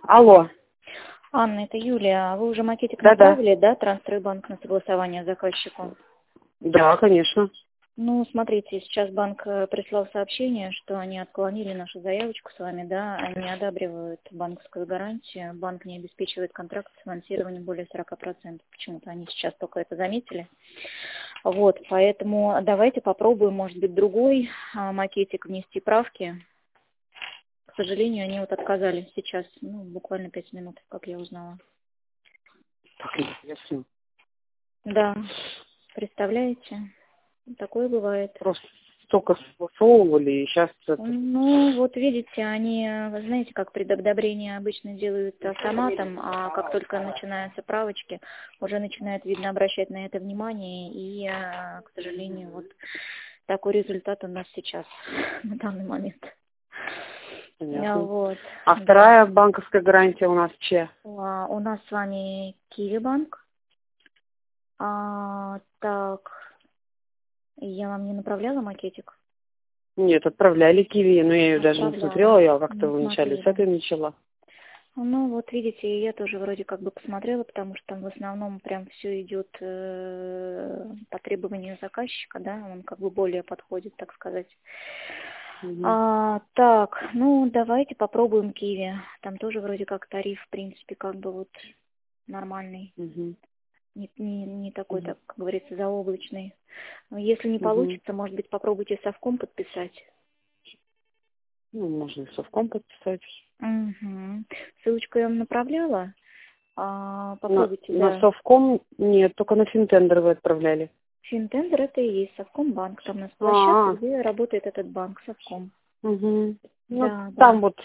Алло. Анна, это Юлия. Вы уже макетик Да-да. направили, да, Трансстройбанк на согласование заказчику? Да, конечно. Ну, смотрите, сейчас банк прислал сообщение, что они отклонили нашу заявочку с вами, да, они одабривают банковскую гарантию, банк не обеспечивает контракт с финансированием более 40%. Почему-то они сейчас только это заметили. Вот, поэтому давайте попробуем, может быть, другой макетик внести правки. К сожалению, они вот отказали сейчас, ну, буквально 5 минут, как я узнала. Так, интересно. Да, представляете? Такое бывает. Просто столько согласовывали, и сейчас это... Ну, вот видите, они, вы знаете, как предодобрение обычно делают автоматом, а как только начинаются правочки, уже начинают, видно, обращать на это внимание, и, к сожалению, вот такой результат у нас сейчас, на данный момент. Понятно. Вот. А вторая банковская гарантия у нас чья? У нас с вами Киви-банк. Так, я вам не направляла макетик? Нет, отправляли Киви, но я ее даже не смотрела, я как-то Не вначале с смотрели. этой начала. Ну, вот видите, я тоже вроде как бы посмотрела, потому что там в основном прям все идет по требованию заказчика, да, он как бы более подходит, так сказать. Угу. Так, ну, давайте попробуем Киви. Там тоже вроде как тариф, в принципе, как бы вот нормальный. Угу. Не такой, Угу. так как говорится, заоблачный. Но если не Угу. получится, может быть, попробуйте совком подписать. Ну, можно и совком подписать. Угу. Ссылочку я вам направляла. Попробуйте, На да. совком нет, только на Финтендер вы отправляли. Финтендер это и есть Совкомбанк. Там у нас площадка, А, где работает этот банк Совком. угу. Ну, Да, там да. вот,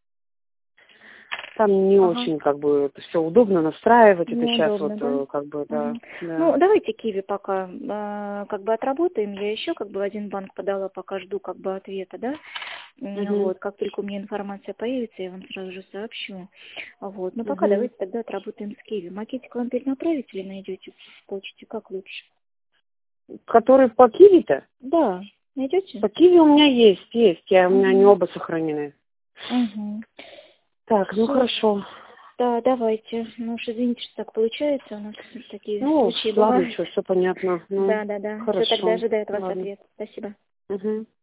там не Ага. очень, как бы, это все удобно настраивать, это сейчас Неудобно, вот, да? как бы, да, Мгм. да. Ну, давайте Киви пока как бы отработаем. Я еще как бы в один банк подала, пока жду как бы ответа, да? Угу. Вот, как только у меня информация появится, я вам сразу же сообщу. Вот, но пока Угу. давайте тогда отработаем с Киви. Макетик вам перенаправить или найдете в почте, как лучше? Который по Киви-то? Да, найдете? По Киви у меня есть, у меня они Угу. оба сохранены. Угу. Так, ну Все. хорошо. Да, давайте. Ну уж извините, что так получается. У нас такие Ну, случаи ладно, бывают. все понятно. Ну, Да. Все, тогда хорошо. ожидаю от вас Ладно. ответ. Спасибо. Угу.